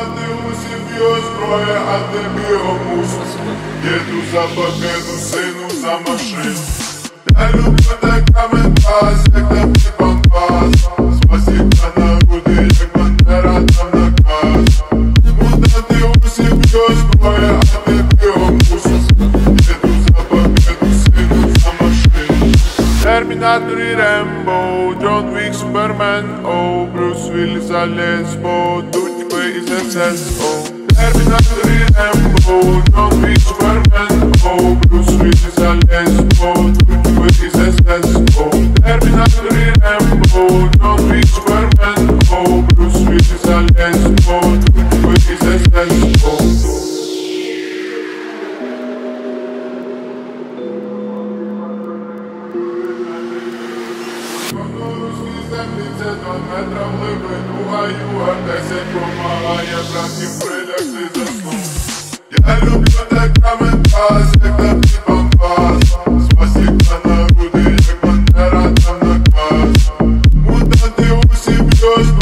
Мутанти усі б'ють зброя, а ти біомус. Діду за пакету, сину за машину. Я люблю така ментаз, як там піпанпас. Спасіка на груди, як бандера там наказ. Мутанти усі б'ють зброя, а ти біомус. Діду за пакету, сину за машину. Термінатор і Рембо, Джон Вік, Супермен, оу, Брюс Вілліс, Алесбо, Дудьби із ССО. Термінатор і Рембо, Джон Вік, Супермен, оу, Брюс Вілліс, Алесбо, Дудьби із ССО. Термінатор і Рембо, Джон Вік, Супермен, оу, Брюс Вілліс, Алесбо, Дудьби із ССО. Це 2 метра в глибину, а юар 10 помагає братів прилягти за сном. Я люблю така ментаз, як там піпанпас. Спасіка на груди, як бандера там наказ. Мутанти усі б'ють